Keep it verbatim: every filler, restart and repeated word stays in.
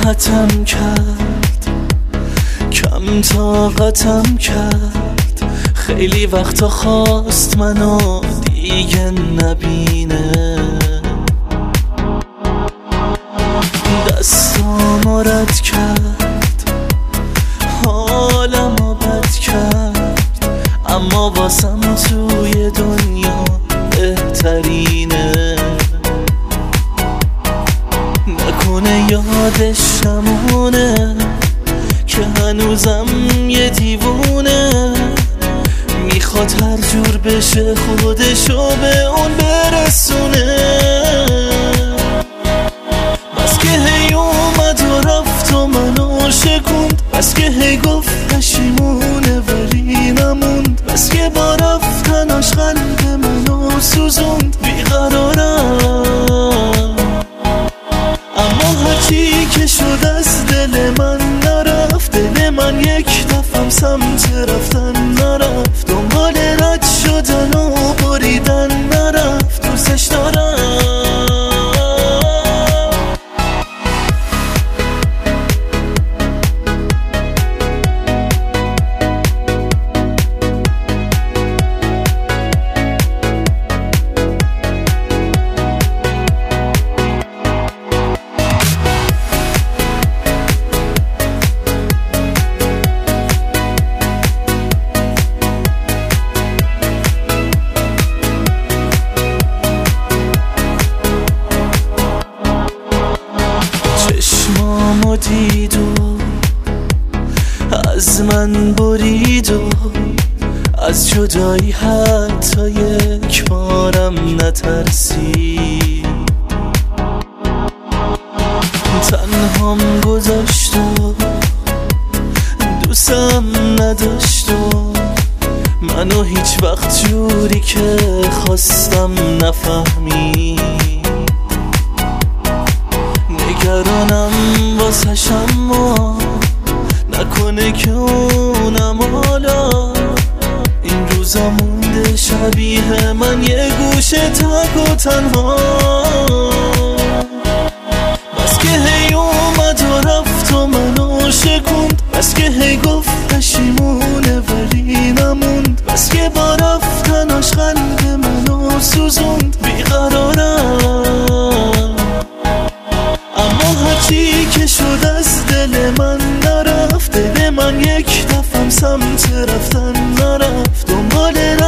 راحتم کرد، کم طاقتم کرد، خیلی وقتا خواست منو دیگه نبینه. دستامو رد کرد، حالمو بد کرد، اما واسم توی دنیا بهترینه. نکنه یادش نمونه که هنوزم یه دیوونه، میخواد هر جور بشه خودشو به اون برسونه. بس که هی اومد و رفت و منو شکوند، بس که هی گفت پشیمونه ولی نموند، بس که با رفتناش قلب منو سوزوند. بیقرارم اما هرچی که شد از دل من نرفت، دل من یک دفعه سمت رفتن نرفت، دنبال رد شدن و بریدن نرفت. دوستش دارم چشمامو دید و از من برید و از جدایی حتی یک بارم نترسید. تنهام گذاشت و دوستم نداشت و منو هیچ وقت جوری که خواستم نفهمید. نگرانم واسش اما نکنه که اونم حالا این روزا مونده شبیه من یه گوشه تک و تنها. بس که هی اومد و رفت و منو شکوند، بس که هی گفت پشیمونه ولی نموند، بس که با رفتناش قلب منو سوزوند. بیقرارم اما هرچی که شد از دل من نرفت، دل من یک دفعه سمت رفتن نرفت، دنبال